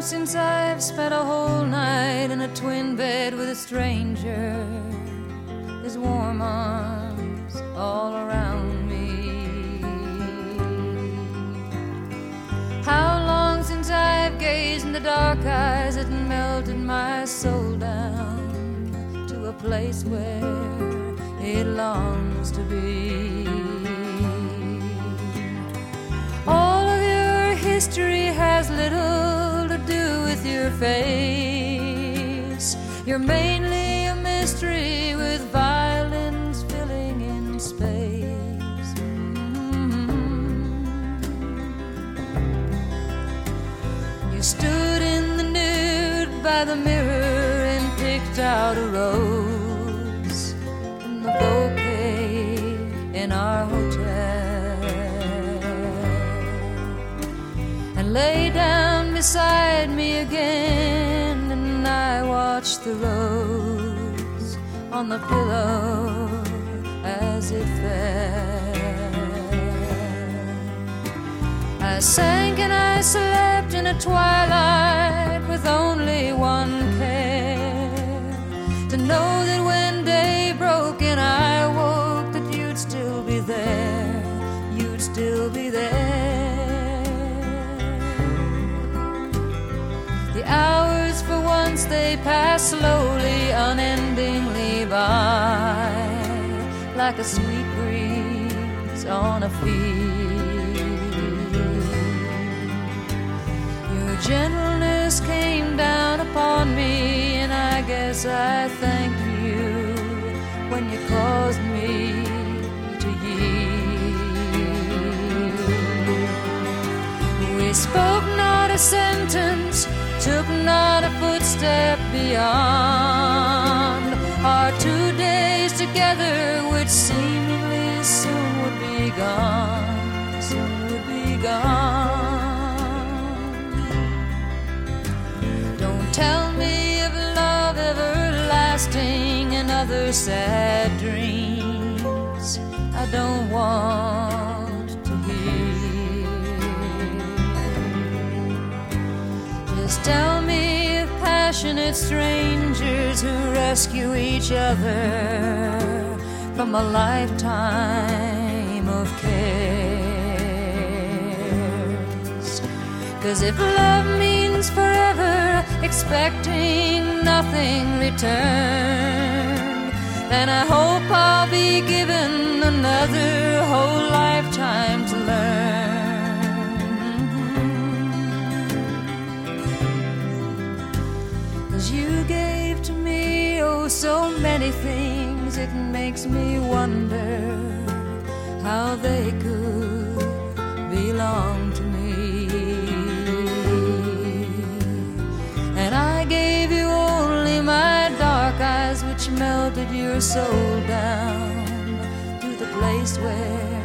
since I've spent a whole night in a twin bed with a stranger, his warm arms all around me. How long since I've gazed in the dark eyes that melted my soul down to a place where it longs to be. All of your history has little to do with your face. You're mainly a mystery with violins filling in space. You stood in the nude by the mirror and picked out a rose in the bouquet in our hotel, and lay down beside me again, and I watched the rose on the pillow as it fell. I sank and I slept in a twilight with only one care, to know that when day broke and I woke, that you'd still be there, you'd still be there. The hours for once they pass slowly, unendingly by, like a sweet breeze on a field. Your gentleness came down upon me, and I guess I thank you when you caused me to yield. We spoke not a sentence, took not a footstep beyond our 2 days together, which seemingly soon would be gone, soon would be gone. Don't tell me of love everlasting and other sad dreams I don't want to hear. Just tell me of passionate strangers who rescue each other from a lifetime of cares. 'Cause if love means forever, expecting nothing returned, then I hope I'll be given another whole lifetime to learn. 'Cause you gave to me, oh, so many things, it makes me wonder how they could belong to me. And I gave you only my dark eyes, which melted your soul down to the place where